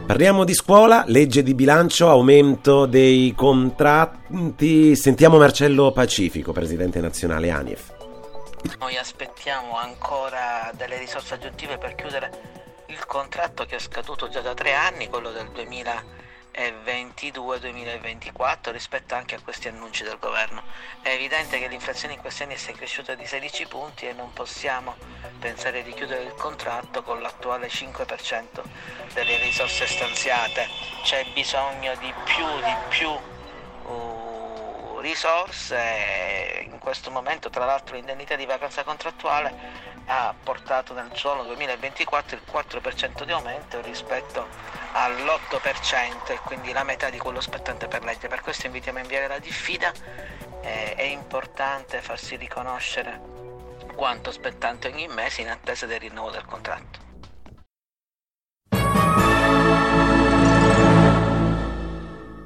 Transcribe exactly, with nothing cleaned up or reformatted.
Parliamo di scuola, legge di bilancio, aumento dei contratti. Sentiamo Marcello Pacifico, presidente nazionale A N I F. Noi aspettiamo ancora delle risorse aggiuntive per chiudere il contratto che è scaduto già da tre anni, quello del duemilaventidue duemilaventiquattro, rispetto anche a questi annunci del governo. È evidente che l'inflazione in questi anni è cresciuta di sedici punti e non possiamo pensare di chiudere il contratto con l'attuale cinque per cento delle risorse stanziate. C'è bisogno di più, di più uh, risorse. In questo momento, tra l'altro, l'indennità di vacanza contrattuale ha portato nel solo duemilaventiquattro il quattro per cento di aumento rispetto all'otto per cento, e quindi la metà di quello spettante per legge. Per questo invitiamo a inviare la diffida. Eh, è importante farsi riconoscere quanto spettante ogni mese in attesa del rinnovo del contratto.